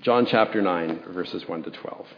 John chapter 9, verses 1 to 12.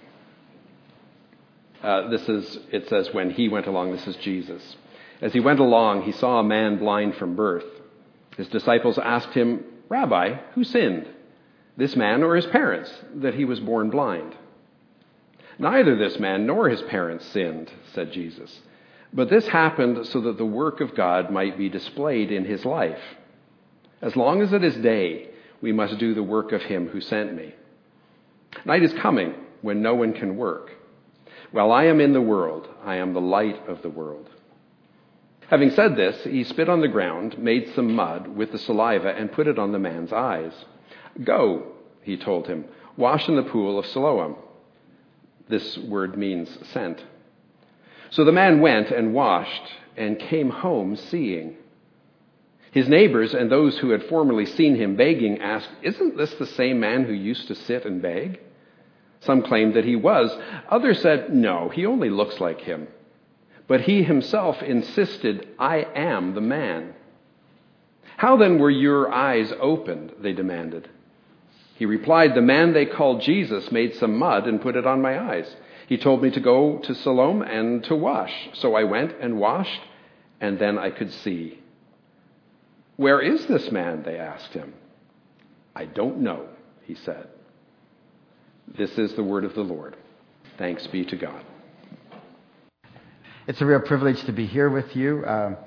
It says, when he went along, this is Jesus. As he went along, he saw a man blind from birth. His disciples asked him, Rabbi, who sinned, this man or his parents, that he was born blind? Neither this man nor his parents sinned, said Jesus. But this happened so that the work of God might be displayed in his life. As long as it is day, we must do the work of him who sent me. Night is coming when no one can work. While I am in the world, I am the light of the world. Having said this, he spit on the ground, made some mud with the saliva, and put it on the man's eyes. Go, he told him, wash in the pool of Siloam. This word means sent. So the man went and washed and came home seeing. His neighbors and those who had formerly seen him begging asked, Isn't this the same man who used to sit and beg? Some claimed that he was. Others said, No, he only looks like him. But he himself insisted, I am the man. How then were your eyes opened? They demanded. He replied, The man they called Jesus made some mud and put it on my eyes. He told me to go to Siloam and to wash. So I went and washed, and then I could see. Where is this man? They asked him. I don't know, he said. This is the word of the Lord. Thanks be to God. It's a real privilege to be here with you.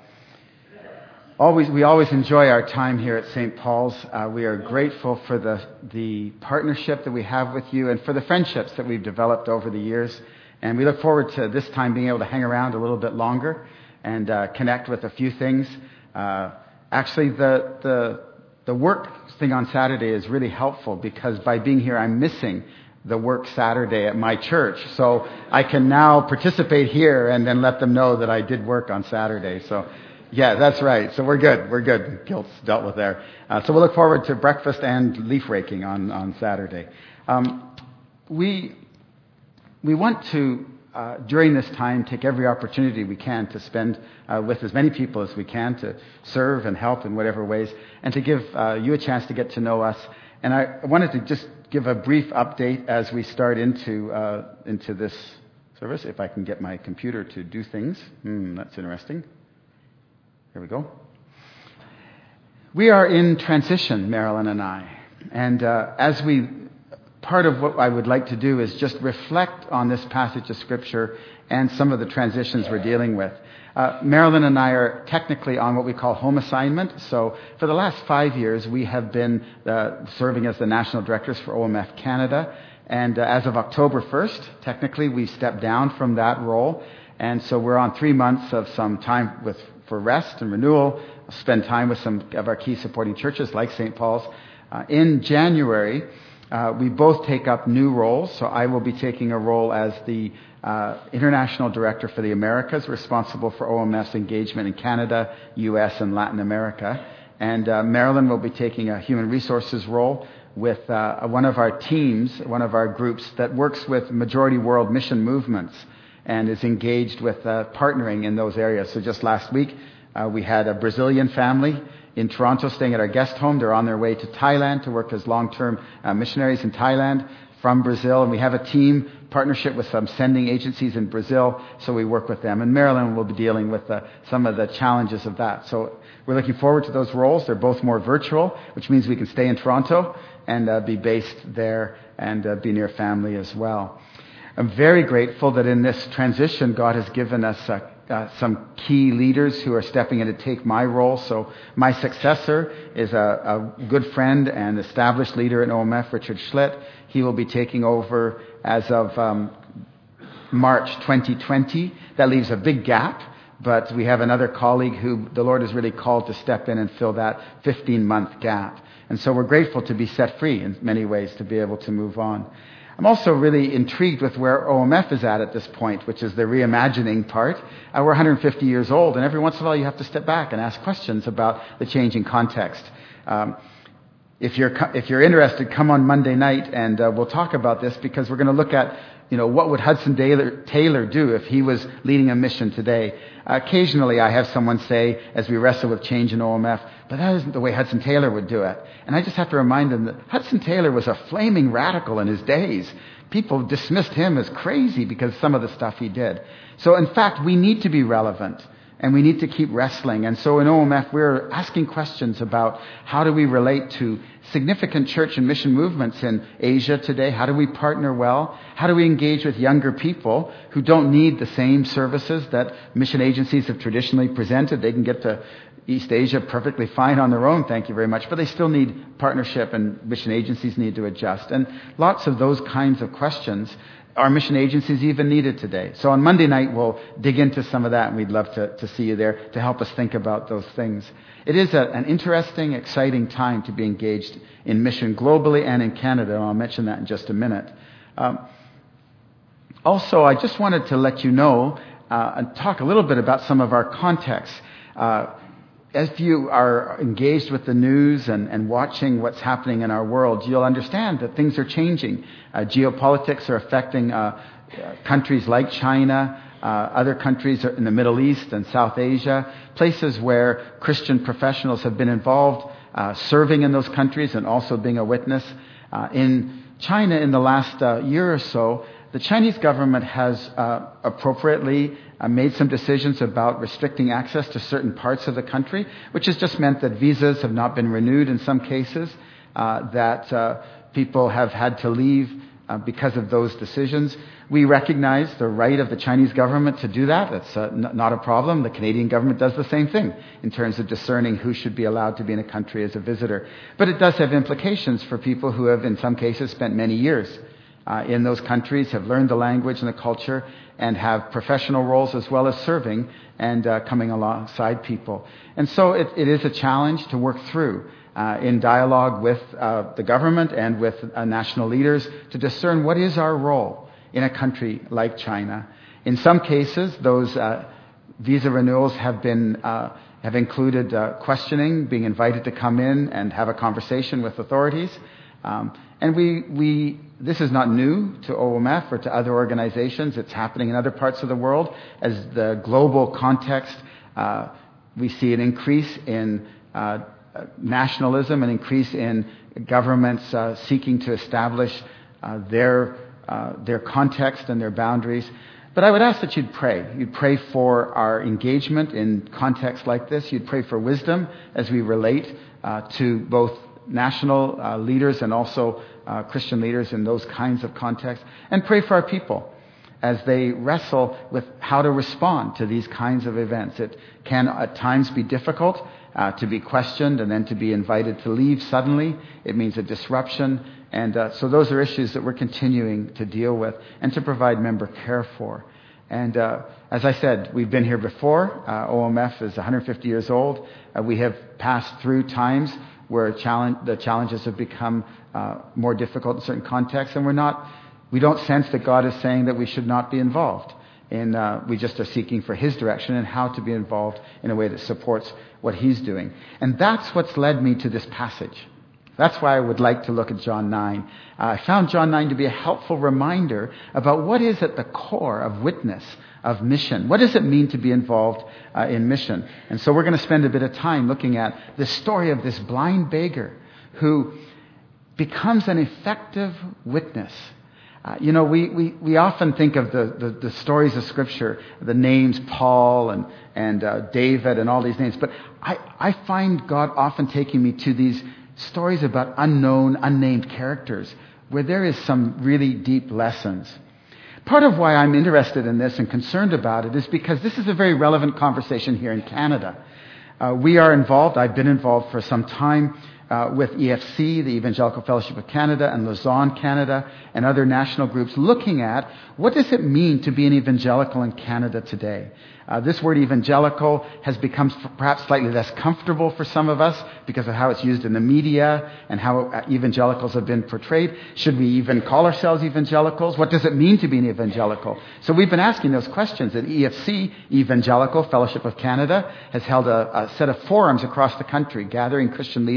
We always enjoy our time here at St. Paul's. We are grateful for the partnership that we have with you and for the friendships that we've developed over the years. And we look forward to this time being able to hang around a little bit longer and connect with a few things. Actually, the work thing on Saturday is really helpful because by being here, I'm missing the work Saturday at my church. So I can now participate here and then let them know that I did work on Saturday. So yeah, that's right. So we're good. Guilt's dealt with there. So we'll look forward to breakfast and leaf raking on Saturday. We want to, during this time, take every opportunity we can to spend with as many people as we can to serve and help in whatever ways and to give you a chance to get to know us. And I wanted to just give a brief update as we start into this service. If I can get my computer to do things. That's interesting. Here we go. We are in transition, Marilyn and I. And part of what I would like to do is just reflect on this passage of Scripture and some of the transitions we're dealing with. Marilyn and I are technically on what we call home assignment. So for the last 5 years, we have been serving as the national directors for OMF Canada. And as of October 1st, technically, we stepped down from that role. And so we're on 3 months of some time for rest and renewal, spend time with some of our key supporting churches like St. Paul's. In January, we both take up new roles. So I will be taking a role as the International Director for the Americas, responsible for OMF's engagement in Canada, U.S., and Latin America. And Marilyn will be taking a human resources role with one of our teams, one of our groups that works with majority world mission movements and is engaged with partnering in those areas. So just last week, we had a Brazilian family in Toronto staying at our guest home. They're on their way to Thailand to work as long-term missionaries in Thailand from Brazil. And we have a team partnership with some sending agencies in Brazil, so we work with them. And Marilyn will be dealing with some of the challenges of that. So we're looking forward to those roles. They're both more virtual, which means we can stay in Toronto and be based there and be near family as well. I'm very grateful that in this transition, God has given us some key leaders who are stepping in to take my role. So my successor is a good friend and established leader in OMF, Richard Schlitt. He will be taking over as of March 2020. That leaves a big gap, but we have another colleague who the Lord has really called to step in and fill that 15-month gap. And so we're grateful to be set free in many ways to be able to move on. I'm also really intrigued with where OMF is at this point, which is the reimagining part. We're 150 years old, and every once in a while you have to step back and ask questions about the changing context. if you're interested, come on Monday night, and we'll talk about this, because we're going to look at, what would Hudson Taylor do if he was leading a mission today? Occasionally I have someone say, as we wrestle with change in OMF, but that isn't the way Hudson Taylor would do it. And I just have to remind them that Hudson Taylor was a flaming radical in his days. People dismissed him as crazy because of some of the stuff he did. So in fact, we need to be relevant. And we need to keep wrestling. And so in OMF, we're asking questions about how do we relate to significant church and mission movements in Asia today? How do we partner well? How do we engage with younger people who don't need the same services that mission agencies have traditionally presented? They can get to East Asia perfectly fine on their own, thank you very much, but they still need partnership, and mission agencies need to adjust. And lots of those kinds of questions our mission agencies even needed today. So on Monday night, we'll dig into some of that, and we'd love to see you there to help us think about those things. It is an interesting, exciting time to be engaged in mission globally and in Canada, and I'll mention that in just a minute. Also, I just wanted to let you know and talk a little bit about some of our contexts. As you are engaged with the news and watching what's happening in our world, you'll understand that things are changing. Geopolitics are affecting countries like China, other countries in the Middle East and South Asia, places where Christian professionals have been involved, serving in those countries and also being a witness. In China, in the last year or so, the Chinese government has appropriately made some decisions about restricting access to certain parts of the country, which has just meant that visas have not been renewed in some cases, that people have had to leave because of those decisions. We recognize the right of the Chinese government to do that. That's not a problem. The Canadian government does the same thing in terms of discerning who should be allowed to be in a country as a visitor. But it does have implications for people who have, in some cases, spent many years in those countries, have learned the language and the culture, and have professional roles as well as serving and coming alongside people. And so it is a challenge to work through in dialogue with the government and with national leaders to discern what is our role in a country like China. In some cases, those visa renewals have included questioning, being invited to come in and have a conversation with authorities. And this is not new to OMF or to other organizations. It's happening in other parts of the world. As the global context, we see an increase in nationalism, an increase in governments seeking to establish their context and their boundaries. But I would ask that you'd pray. You'd pray for our engagement in contexts like this. You'd pray for wisdom as we relate to both national leaders and also Christian leaders in those kinds of contexts. And pray for our people as they wrestle with how to respond to these kinds of events. It can at times be difficult to be questioned and then to be invited to leave suddenly. It means a disruption. And so those are issues that we're continuing to deal with and to provide member care for. And as I said, we've been here before. OMF is 150 years old. We have passed through times where the challenges have become more difficult in certain contexts, and we don't sense that God is saying that we should not be involved. And we just are seeking for His direction and how to be involved in a way that supports what He's doing. And that's what's led me to this passage. That's why I would like to look at John 9. I found John 9 to be a helpful reminder about what is at the core of witness, of mission. What does it mean to be involved in mission? And so we're going to spend a bit of time looking at the story of this blind beggar who becomes an effective witness. We often think of the stories of Scripture, the names Paul and David and all these names, but I find God often taking me to these stories about unknown, unnamed characters where there is some really deep lessons. Part of why I'm interested in this and concerned about it is because this is a very relevant conversation here in Canada. We are involved, I've been involved for some time with EFC, the Evangelical Fellowship of Canada, and Lausanne Canada, and other national groups, looking at what does it mean to be an evangelical in Canada today. This word evangelical has become perhaps slightly less comfortable for some of us because of how it's used in the media and how evangelicals have been portrayed. Should we even call ourselves evangelicals? What does it mean to be an evangelical? So we've been asking those questions. And EFC, Evangelical Fellowship of Canada, has held a set of forums across the country, gathering Christian leaders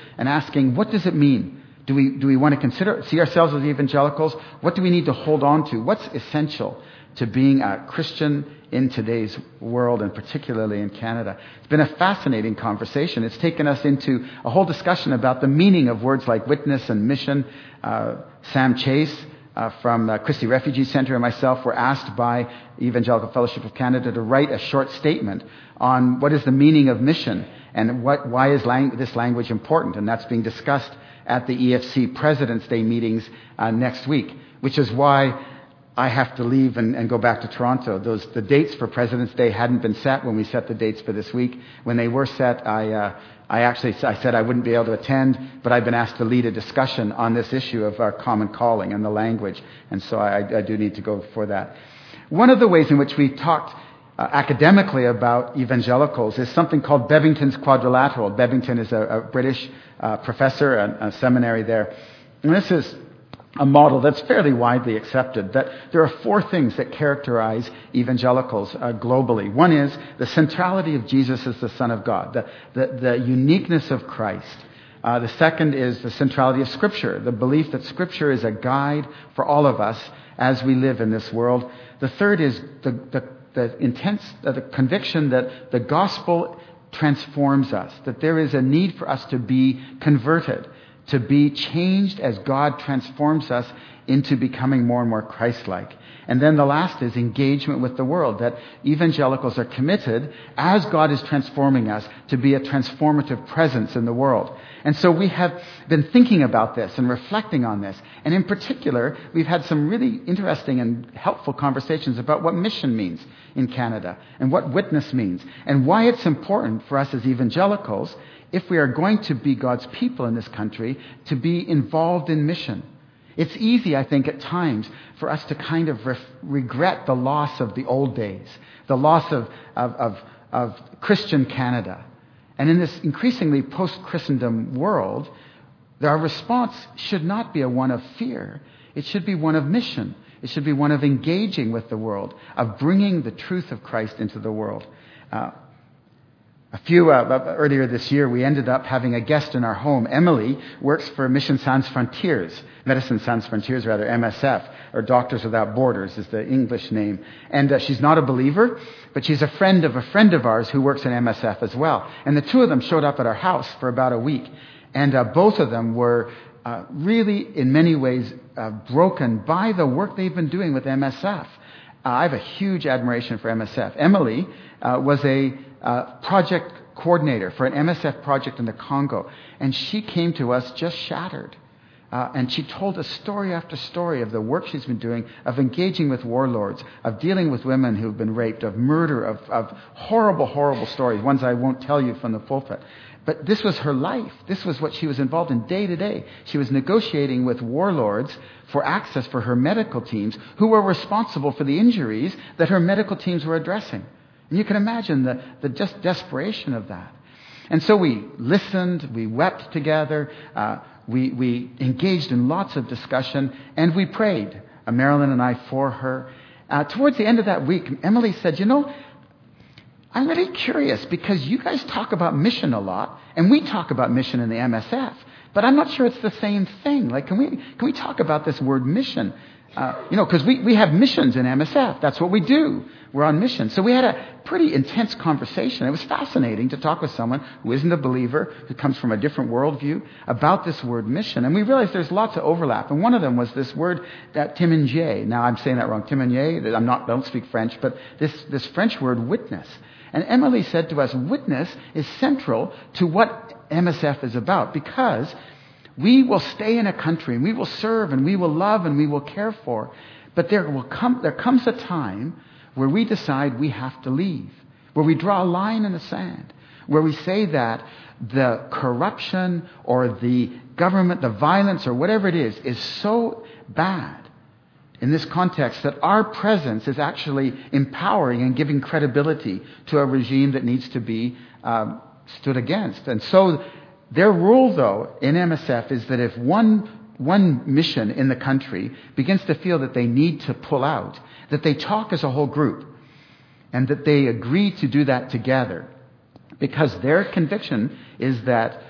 and asking, what does it mean? Do we want to see ourselves as evangelicals? What do we need to hold on to? What's essential to being a Christian in today's world, and particularly in Canada? It's been a fascinating conversation. It's taken us into a whole discussion about the meaning of words like witness and mission. Sam Chase from Christie Refugee Centre and myself were asked by Evangelical Fellowship of Canada to write a short statement on what is the meaning of mission and why is this language important. And that's being discussed at the EFC President's Day meetings next week, which is why I have to leave and go back to Toronto. The dates for President's Day hadn't been set when we set the dates for this week. When they were set, I said I wouldn't be able to attend, but I've been asked to lead a discussion on this issue of our common calling and the language, and so I do need to go for that. One of the ways in which we talked academically about evangelicals is something called Bebbington's Quadrilateral. Bebbington is a British professor, a seminary there. And this is a model that's fairly widely accepted, that there are 4 things that characterize evangelicals globally. One is the centrality of Jesus as the Son of God, the uniqueness of Christ. The second is the centrality of Scripture, the belief that Scripture is a guide for all of us as we live in this world. The third is the conviction that the gospel transforms us, that there is a need for us to be converted, to be changed as God transforms us into becoming more and more Christ-like. And then the last is engagement with the world, that evangelicals are committed, as God is transforming us, to be a transformative presence in the world. And so we have been thinking about this and reflecting on this. And in particular, we've had some really interesting and helpful conversations about what mission means in Canada and what witness means and why it's important for us as evangelicals, if we are going to be God's people in this country, to be involved in mission. It's easy, I think, at times for us to kind of regret the loss of the old days, the loss of Christian Canada. And in this increasingly post-Christendom world, our response should not be one of fear. It should be one of mission. It should be one of engaging with the world, of bringing the truth of Christ into the world. Earlier this year, we ended up having a guest in our home. Emily works for Medicine Sans Frontières, MSF, or Doctors Without Borders is the English name. And she's not a believer, but she's a friend of ours who works in MSF as well. And the two of them showed up at our house for about a week. And both of them were really, in many ways, broken by the work they've been doing with MSF. I have a huge admiration for MSF. Emily was a project coordinator for an MSF project in the Congo, and she came to us just shattered. And she told us story after story of the work she's been doing, of engaging with warlords, of dealing with women who've been raped, of murder, of horrible, horrible stories, ones I won't tell you from the pulpit. But this was her life. This was what she was involved in day to day. She was negotiating with warlords for access for her medical teams who were responsible for the injuries that her medical teams were addressing. And you can imagine the just desperation of that. And so we listened, we wept together, we engaged in lots of discussion, and we prayed, Marilyn and I, for her. Towards the end of that week, Emily said, I'm really curious because you guys talk about mission a lot, and we talk about mission in the MSF, but I'm not sure it's the same thing. Like, can we talk about this word mission? Because we have missions in MSF. That's what we do. We're on mission. So we had a pretty intense conversation. It was fascinating to talk with someone who isn't a believer, who comes from a different worldview, about this word mission. And we realized there's lots of overlap. And one of them was this word, that témoigner. Now I'm saying that wrong. Témoigner. I don't speak French, but this French word, witness. And Emily said to us, witness is central to what MSF is about, because we will stay in a country and we will serve and we will love and we will care for. But there comes a time where we decide we have to leave, where we draw a line in the sand, where we say that the corruption or the government, the violence or whatever it is so bad in this context that our presence is actually empowering and giving credibility to a regime that needs to be stood against. And so their rule, though, in MSF is that if one mission in the country begins to feel that they need to pull out, that they talk as a whole group and that they agree to do that together, because their conviction is that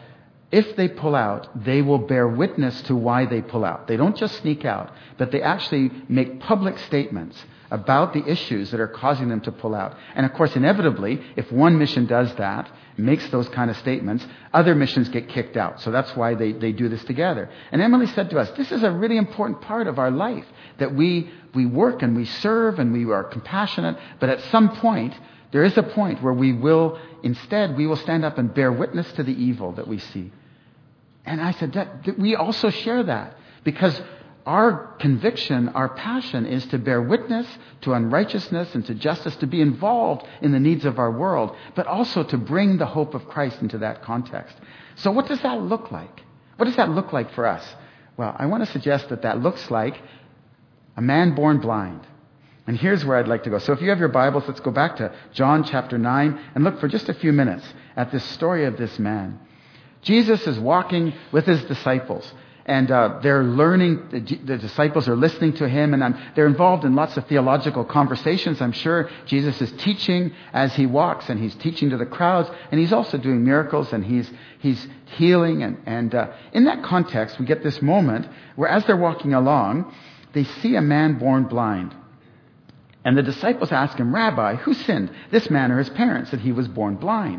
if they pull out, they will bear witness to why they pull out. They don't just sneak out, but they actually make public statements about the issues that are causing them to pull out. And of course, inevitably, if one mission does that, makes those kind of statements, other missions get kicked out. So that's why they do this together. And Emily said to us, this is a really important part of our life, that we work and we serve and we are compassionate, but at some point, there is a point where we will stand up and bear witness to the evil that we see. And I said, that we also share that, because our conviction, our passion is to bear witness to unrighteousness and to justice, to be involved in the needs of our world, but also to bring the hope of Christ into that context. So what does that look like? What does that look like for us? Well, I want to suggest that looks like a man born blind. And here's where I'd like to go. So if you have your Bibles, let's go back to John chapter 9 and look for just a few minutes at this story of this man. Jesus is walking with his disciples, and they're learning. The disciples are listening to him, and they're involved in lots of theological conversations. I'm sure Jesus is teaching as he walks, and he's teaching to the crowds, and he's also doing miracles, and he's healing. And in that context, we get this moment where as they're walking along, they see a man born blind. And the disciples ask him, Rabbi, who sinned, this man or his parents, that he was born blind?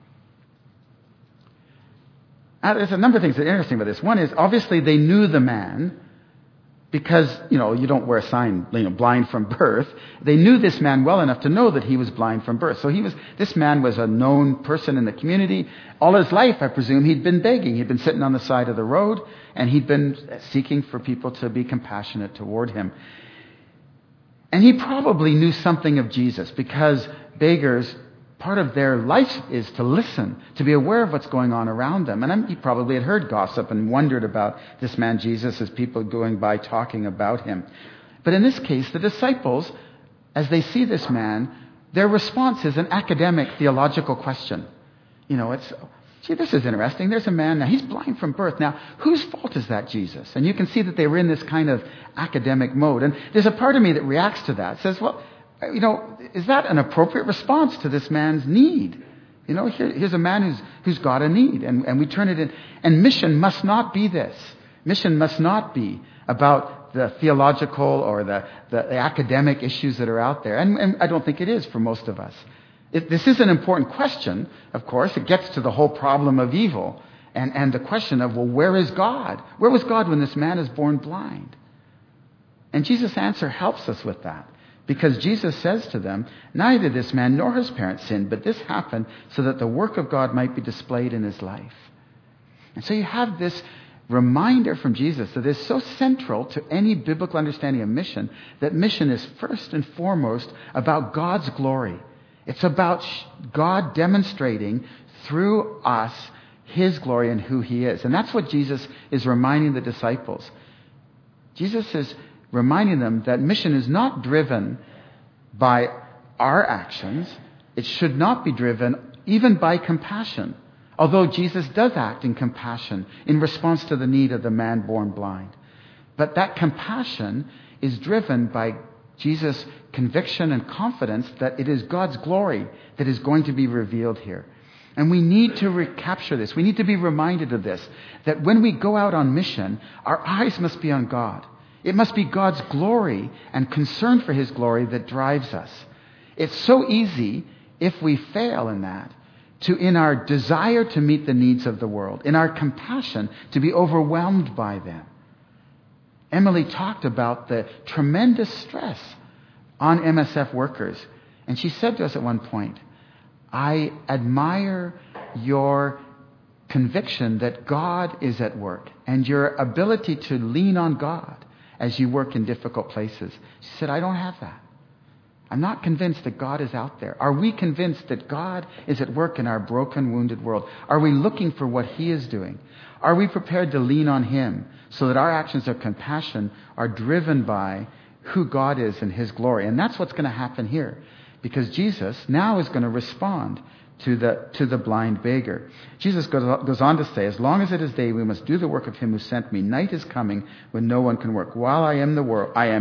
There's a number of things that are interesting about this. One is, obviously, they knew the man because, you don't wear a sign, blind from birth. They knew this man well enough to know that he was blind from birth. So this man was a known person in the community. All his life, I presume, he'd been begging. He'd been sitting on the side of the road, and he'd been seeking for people to be compassionate toward him. And he probably knew something of Jesus, because beggars, part of their life is to listen, to be aware of what's going on around them. And he probably had heard gossip and wondered about this man Jesus as people going by talking about him. But in this case, the disciples, as they see this man, their response is an academic theological question. This is interesting. There's a man now, he's blind from birth. Now, whose fault is that, Jesus? And you can see that they were in this kind of academic mode. And there's a part of me that reacts to that. Says, well, is that an appropriate response to this man's need? Here's a man who's got a need, and we turn it in. And mission must not be this. Mission must not be about the theological or the academic issues that are out there. And I don't think it is for most of us. This is an important question, of course. It gets to the whole problem of evil and the question of, well, where is God? Where was God when this man is born blind? And Jesus' answer helps us with that, because Jesus says to them, neither this man nor his parents sinned, but this happened so that the work of God might be displayed in his life. And so you have this reminder from Jesus that is so central to any biblical understanding of mission, that mission is first and foremost about God's glory. It's about God demonstrating through us his glory and who he is. And that's what Jesus is reminding the disciples. Jesus is reminding them that mission is not driven by our actions. It should not be driven even by compassion. Although Jesus does act in compassion in response to the need of the man born blind. But that compassion is driven by Jesus' conviction and confidence that it is God's glory that is going to be revealed here. And we need to recapture this. We need to be reminded of this, that when we go out on mission, our eyes must be on God. It must be God's glory and concern for his glory that drives us. It's so easy, if we fail in that, in our desire to meet the needs of the world, in our compassion, to be overwhelmed by them. Emily talked about the tremendous stress on MSF workers. And she said to us at one point, I admire your conviction that God is at work and your ability to lean on God as you work in difficult places. She said, I don't have that. I'm not convinced that God is out there. Are we convinced that God is at work in our broken, wounded world? Are we looking for what he is doing? Are we prepared to lean on him so that our actions of compassion are driven by who God is and his glory? And that's what's going to happen here, because Jesus now is going to respond to the blind beggar. Jesus goes on to say, as long as it is day, we must do the work of him who sent me. Night is coming when no one can work. While I am in the world, I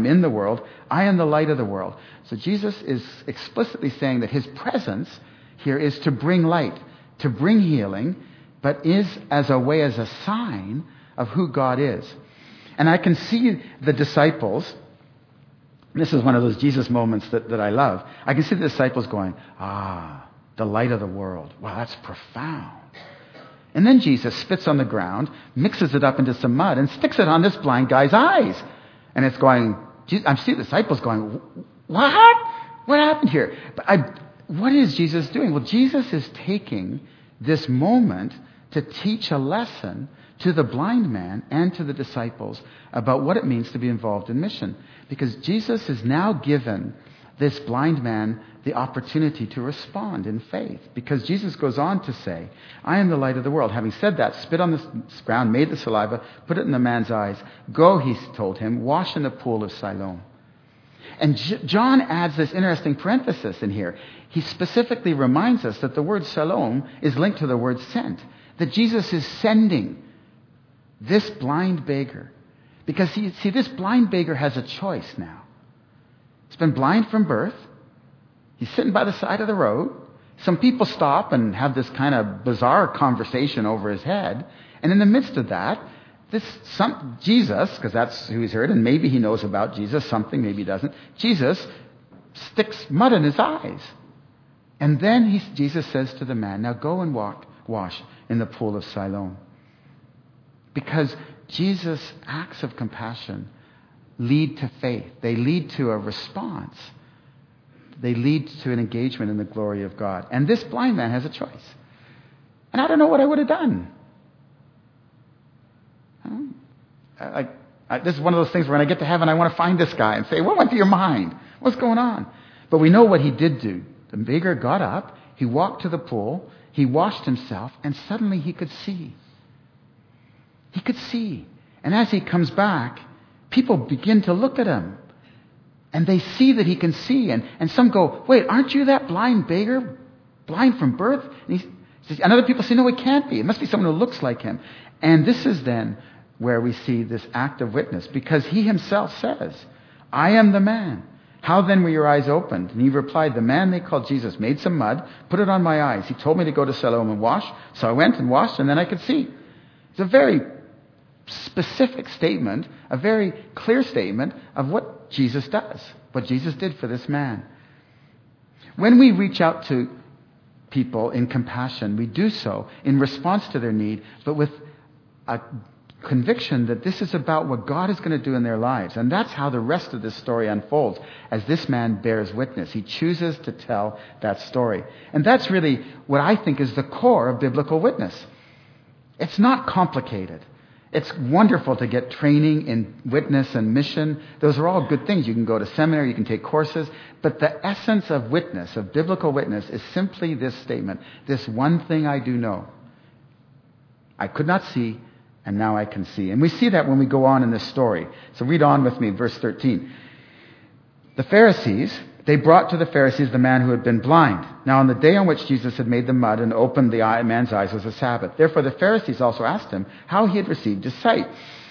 am the light of the world. So Jesus is explicitly saying that his presence here is to bring light, to bring healing, but is as a sign of who God is. And I can see the disciples. This is one of those Jesus moments that I love. I can see the disciples going, the light of the world. Wow, that's profound. And then Jesus spits on the ground, mixes it up into some mud, and sticks it on this blind guy's eyes. And it's going, I see the disciples going, what? What happened here? But what is Jesus doing? Well, Jesus is taking this moment to teach a lesson to the blind man and to the disciples about what it means to be involved in mission. Because Jesus has now given this blind man the opportunity to respond in faith. Because Jesus goes on to say, I am the light of the world. Having said that, spit on the ground, made the saliva, put it in the man's eyes. Go, he told him, wash in the pool of Siloam. And John adds this interesting parenthesis in here. He specifically reminds us that the word Siloam is linked to the word sent. That Jesus is sending this blind beggar. Because, see, this blind beggar has a choice now. He's been blind from birth. He's sitting by the side of the road. Some people stop and have this kind of bizarre conversation over his head. And in the midst of that, Jesus, because that's who he's heard, and maybe he knows about Jesus, something, maybe he doesn't. Jesus sticks mud in his eyes. And then Jesus says to the man, now go and wash in the pool of Siloam. Because Jesus' acts of compassion lead to faith. They lead to a response. They lead to an engagement in the glory of God. And this blind man has a choice. And I don't know what I would have done. This is one of those things where when I get to heaven, I want to find this guy and say, what went through your mind? What's going on? But we know what he did do. The beggar got up, he walked to the pool, he washed himself, and suddenly he could see. He could see. And as he comes back, people begin to look at him. And they see that he can see. And some go, wait, aren't you that blind beggar? Blind from birth? And other people say, no, it can't be. It must be someone who looks like him. And this is then where we see this act of witness. Because he himself says, I am the man. How then were your eyes opened? And he replied, the man they called Jesus made some mud, put it on my eyes. He told me to go to Siloam and wash. So I went and washed, and then I could see. It's a very specific statement, a very clear statement of what Jesus does, what Jesus did for this man. When we reach out to people in compassion, we do so in response to their need, but with a conviction that this is about what God is going to do in their lives. And that's how the rest of this story unfolds as this man bears witness. He chooses to tell that story. And that's really what I think is the core of biblical witness. It's not complicated. It's wonderful to get training in witness and mission. Those are all good things. You can go to seminary, you can take courses. But the essence of witness, of biblical witness, is simply this statement. This one thing I do know. I could not see, and now I can see. And we see that when we go on in this story. So read on with me, verse 13. The Pharisees, they brought to the Pharisees the man who had been blind. Now on the day on which Jesus had made the mud and opened the man's eyes was a Sabbath. Therefore the Pharisees also asked him how he had received his sight.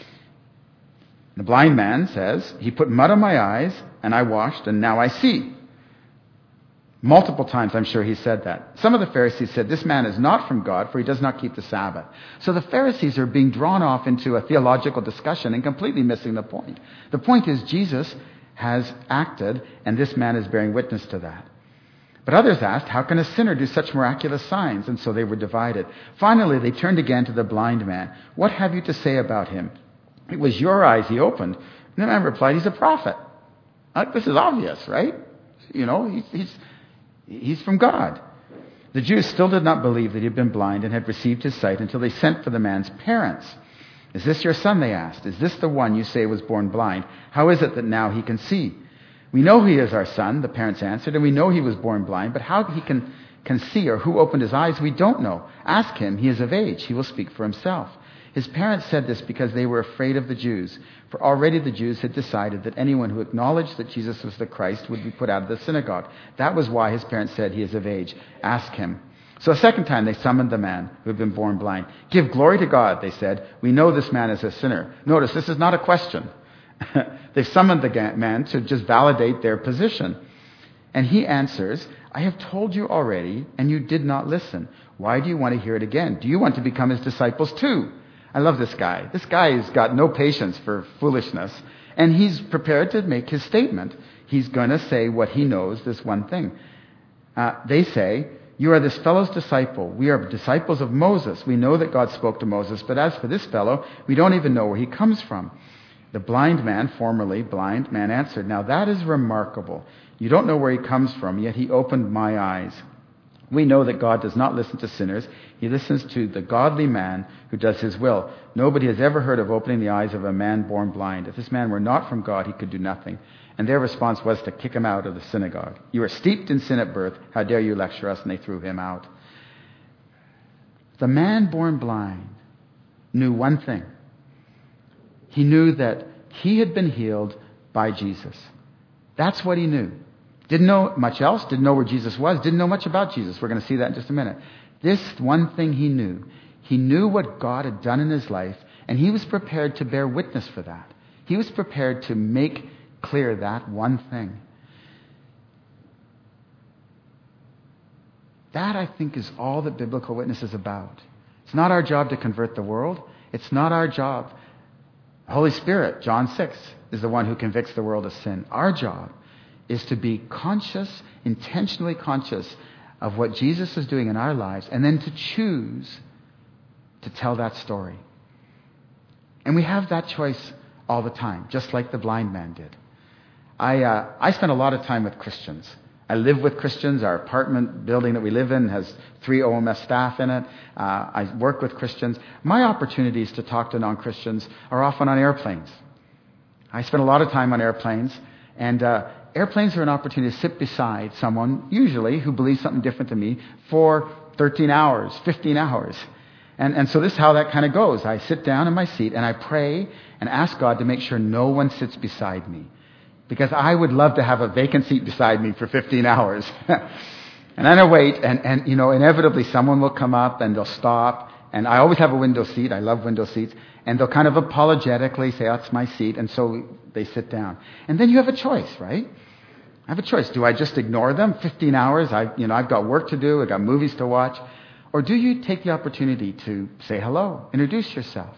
The blind man says, he put mud on my eyes, and I washed, and now I see. Multiple times, I'm sure he said that. Some of the Pharisees said, this man is not from God, for he does not keep the Sabbath. So the Pharisees are being drawn off into a theological discussion and completely missing the point. The point is Jesus has acted, and this man is bearing witness to that. But others asked, how can a sinner do such miraculous signs? And so they were divided. Finally, they turned again to the blind man. What have you to say about him? It was your eyes he opened. And the man replied, he's a prophet. This is obvious, right? You know, he's from God. The Jews still did not believe that he had been blind and had received his sight until they sent for the man's parents. Is this your son, they asked? Is this the one you say was born blind? How is it that now he can see? We know he is our son, the parents answered, and we know he was born blind, but how he can see or who opened his eyes, we don't know. Ask him, he is of age, he will speak for himself. His parents said this because they were afraid of the Jews, for already the Jews had decided that anyone who acknowledged that Jesus was the Christ would be put out of the synagogue. That was why his parents said he is of age. Ask him. So a second time they summoned the man who had been born blind. Give glory to God, they said. We know this man is a sinner. Notice, this is not a question. They've summoned the man to just validate their position. And he answers, I have told you already, and you did not listen. Why do you want to hear it again? Do you want to become his disciples too? I love this guy. This guy has got no patience for foolishness, and he's prepared to make his statement. He's going to say what he knows, this one thing. They say, you are this fellow's disciple. We are disciples of Moses. We know that God spoke to Moses, but as for this fellow, we don't even know where he comes from. The blind man, formerly blind man, answered, now that is remarkable. You don't know where he comes from, yet he opened my eyes. We know that God does not listen to sinners. He listens to the godly man who does his will. Nobody has ever heard of opening the eyes of a man born blind. If this man were not from God, he could do nothing. And their response was to kick him out of the synagogue. You are steeped in sin at birth. How dare you lecture us? And they threw him out. The man born blind knew one thing. He knew that he had been healed by Jesus. That's what he knew. Didn't know much else, didn't know where Jesus was, didn't know much about Jesus. We're going to see that in just a minute. This one thing he knew. He knew what God had done in his life, and he was prepared to bear witness for that. He was prepared to make clear that one thing. That, I think, is all that biblical witness is about. It's not our job to convert the world. It's not our job. The Holy Spirit, John 6, is the one who convicts the world of sin. Our job is to be conscious, intentionally conscious of what Jesus is doing in our lives, and then to choose to tell that story. And we have that choice all the time, just like the blind man did. I spend a lot of time with Christians. I live with Christians. Our apartment building that we live in has 3 OMS staff in it. I work with Christians. My opportunities to talk to non-Christians are often on airplanes. I spend a lot of time on airplanes, and airplanes are an opportunity to sit beside someone, usually, who believes something different than me, for 13 hours, 15 hours. And so this is how that kind of goes. I sit down in my seat, and I pray and ask God to make sure no one sits beside me. Because I would love to have a vacant seat beside me for 15 hours. And then I wait, and inevitably someone will come up, and they'll stop. And I always have a window seat. I love window seats. And they'll kind of apologetically say, that's my seat. And so they sit down. And then you have a choice, right? I have a choice. Do I just ignore them? 15 hours, I've got work to do. I've got movies to watch. Or do you take the opportunity to say hello, introduce yourself?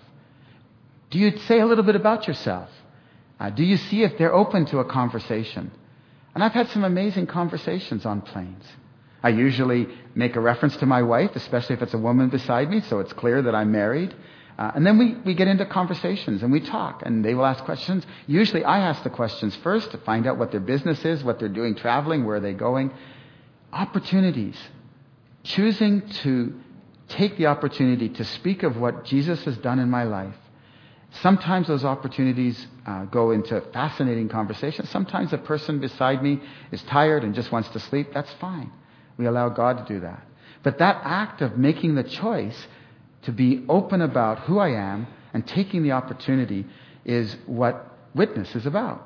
Do you say a little bit about yourself? Do you see if they're open to a conversation? And I've had some amazing conversations on planes. I usually make a reference to my wife, especially if it's a woman beside me, so it's clear that I'm married. And then we get into conversations and we talk, and they will ask questions. Usually I ask the questions first to find out what their business is, what they're doing traveling, where are they going. Opportunities. Choosing to take the opportunity to speak of what Jesus has done in my life. Sometimes those opportunities go into fascinating conversations. Sometimes the person beside me is tired and just wants to sleep. That's fine. We allow God to do that. But that act of making the choice to be open about who I am and taking the opportunity is what witness is about.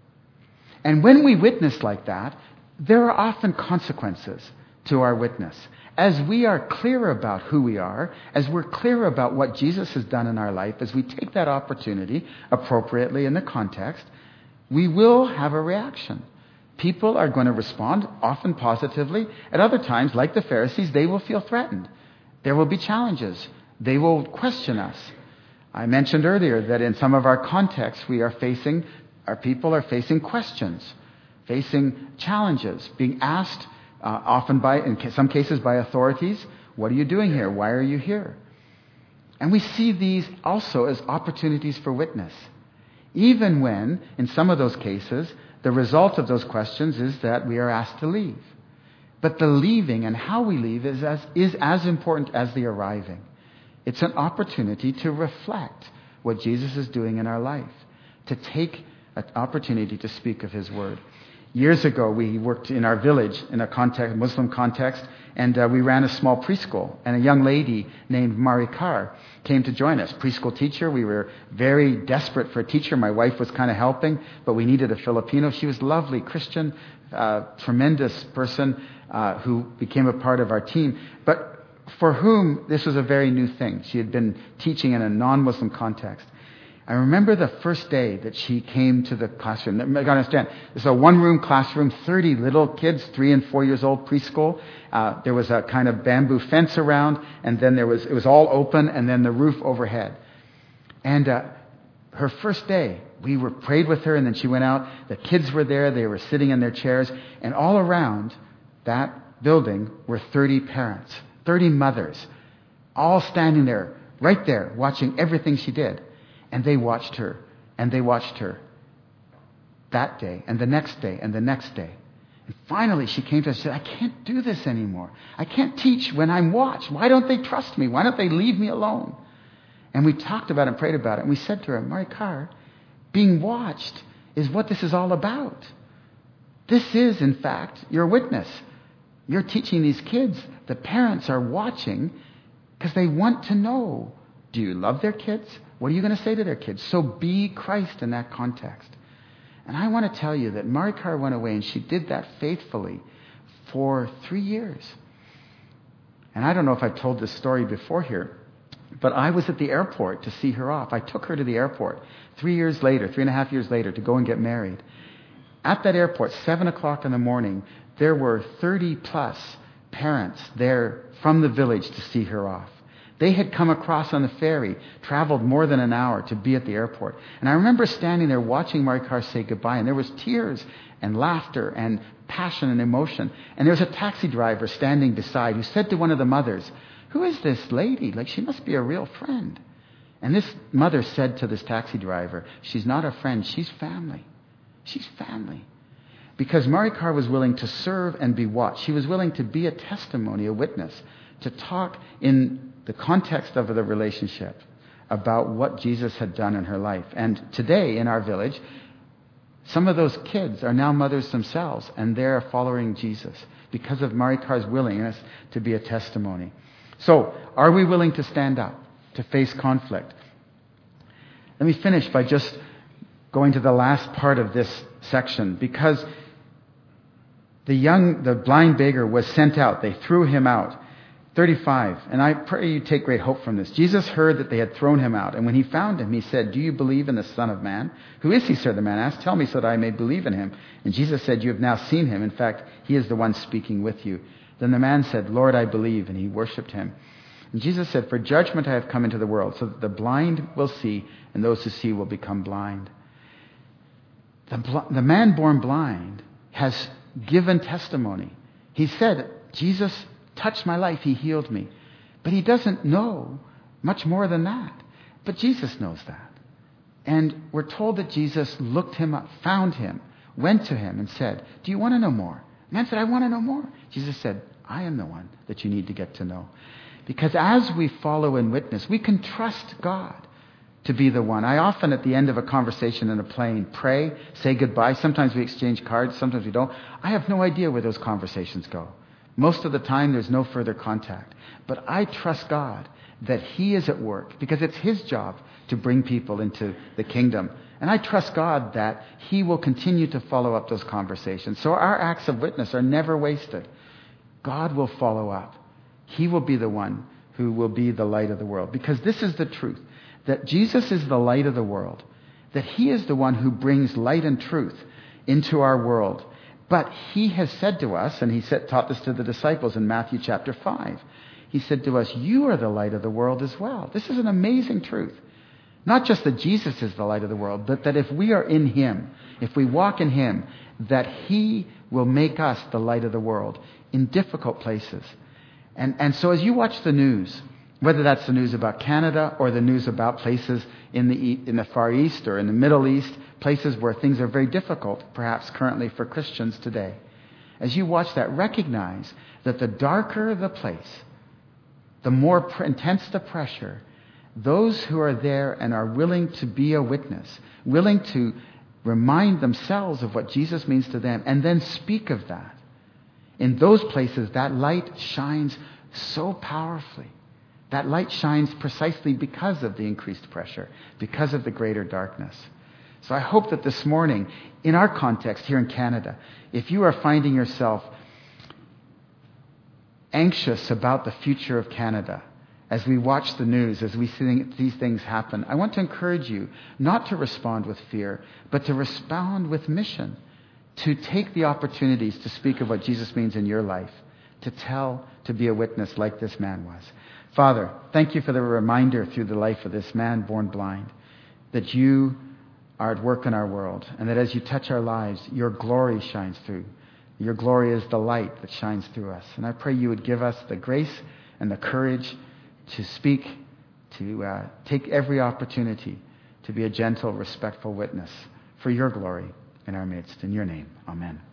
And when we witness like that, there are often consequences to our witness. As we are clear about who we are, as we're clear about what Jesus has done in our life, as we take that opportunity appropriately in the context, we will have a reaction. People are going to respond, often positively. At other times, like the Pharisees, they will feel threatened. There will be challenges. They will question us. I mentioned earlier that in some of our contexts, our people are facing questions, facing challenges, being asked often in some cases by authorities, what are you doing here? Why are you here? And we see these also as opportunities for witness. Even when, in some of those cases, the result of those questions is that we are asked to leave. But the leaving and how we leave is as important as the arriving. It's an opportunity to reflect what Jesus is doing in our life, to take an opportunity to speak of his word. Years ago, we worked in our village in a Muslim context, and we ran a small preschool. And a young lady named Marikar came to join us, preschool teacher. We were very desperate for a teacher. My wife was kind of helping, but we needed a Filipino. She was lovely, Christian, tremendous person who became a part of our team, but for whom this was a very new thing. She had been teaching in a non-Muslim context. I remember the first day that she came to the classroom. You got to understand, it's a one-room classroom, 30 little kids, 3 and 4 years old, preschool. There was a kind of bamboo fence around, and then it was all open, and then the roof overhead. And her first day, we prayed with her, and then she went out. The kids were there. They were sitting in their chairs. And all around that building were 30 parents, 30 mothers, all standing there, right there, watching everything she did. And they watched her, and they watched her that day, and the next day, and the next day. And finally, she came to us and said, I can't do this anymore. I can't teach when I'm watched. Why don't they trust me? Why don't they leave me alone? And we talked about it and prayed about it. And we said to her, Maricar, being watched is what this is all about. This is, in fact, your witness. You're teaching these kids. The parents are watching because they want to know, do you love their kids? What are you going to say to their kids? So be Christ in that context. And I want to tell you that Maricar went away and she did that faithfully for 3 years. And I don't know if I've told this story before here, but I was at the airport to see her off. I took her to the airport 3 years later, 3.5 years later, to go and get married. At that airport, 7 o'clock in the morning, there were 30 plus parents there from the village to see her off. They had come across on the ferry, traveled more than an hour to be at the airport. And I remember standing there watching Maricar say goodbye, and there was tears and laughter and passion and emotion. And there was a taxi driver standing beside who said to one of the mothers, who is this lady? Like, she must be a real friend. And this mother said to this taxi driver, she's not a friend, she's family. She's family. Because Maricar was willing to serve and be watched. She was willing to be a testimony, a witness, to talk in the context of the relationship about what Jesus had done in her life. And today in our village, some of those kids are now mothers themselves, and they're following Jesus because of Maricar's willingness to be a testimony. So, are we willing to stand up, to face conflict? Let me finish by just going to the last part of this section, because the blind beggar was sent out. They threw him out. 35, and I pray you take great hope from this. Jesus heard that they had thrown him out, and when he found him, he said, do you believe in the Son of Man? Who is he, sir? The man asked. Tell me so that I may believe in him. And Jesus said, you have now seen him. In fact, he is the one speaking with you. Then the man said, Lord, I believe, and he worshipped him. And Jesus said, for judgment I have come into the world, so that the blind will see, and those who see will become blind. The man born blind has given testimony. He said, Jesus touched my life, he healed me. But he doesn't know much more than that. But Jesus knows that. And we're told that Jesus looked him up, found him, went to him and said, do you want to know more? The man said, I want to know more. Jesus said, I am the one that you need to get to know. Because as we follow and witness, we can trust God to be the one. I often, at the end of a conversation in a plane, pray, say goodbye. Sometimes we exchange cards, sometimes we don't. I have no idea where those conversations go. Most of the time, there's no further contact. But I trust God that he is at work, because it's his job to bring people into the kingdom. And I trust God that he will continue to follow up those conversations. So our acts of witness are never wasted. God will follow up. He will be the one who will be the light of the world. Because this is the truth, that Jesus is the light of the world, that he is the one who brings light and truth into our world. But he has said to us, and he taught this to the disciples in Matthew chapter 5, he said to us, you are the light of the world as well. This is an amazing truth. Not just that Jesus is the light of the world, but that if we are in him, if we walk in him, that he will make us the light of the world in difficult places. And so as you watch the news, whether that's the news about Canada or the news about places in the Far East or in the Middle East, places where things are very difficult, perhaps currently for Christians today. As you watch that, recognize that the darker the place, the more intense the pressure, those who are there and are willing to be a witness, willing to remind themselves of what Jesus means to them, and then speak of that. In those places, that light shines so powerfully. That light shines precisely because of the increased pressure, because of the greater darkness. So I hope that this morning, in our context here in Canada, if you are finding yourself anxious about the future of Canada, as we watch the news, as we see these things happen, I want to encourage you not to respond with fear, but to respond with mission, to take the opportunities to speak of what Jesus means in your life, to tell, to be a witness like this man was. Father, thank you for the reminder through the life of this man born blind that you are at work in our world, and that as you touch our lives, your glory shines through. Your glory is the light that shines through us. And I pray you would give us the grace and the courage to speak, to take every opportunity to be a gentle, respectful witness for your glory in our midst. In your name, amen.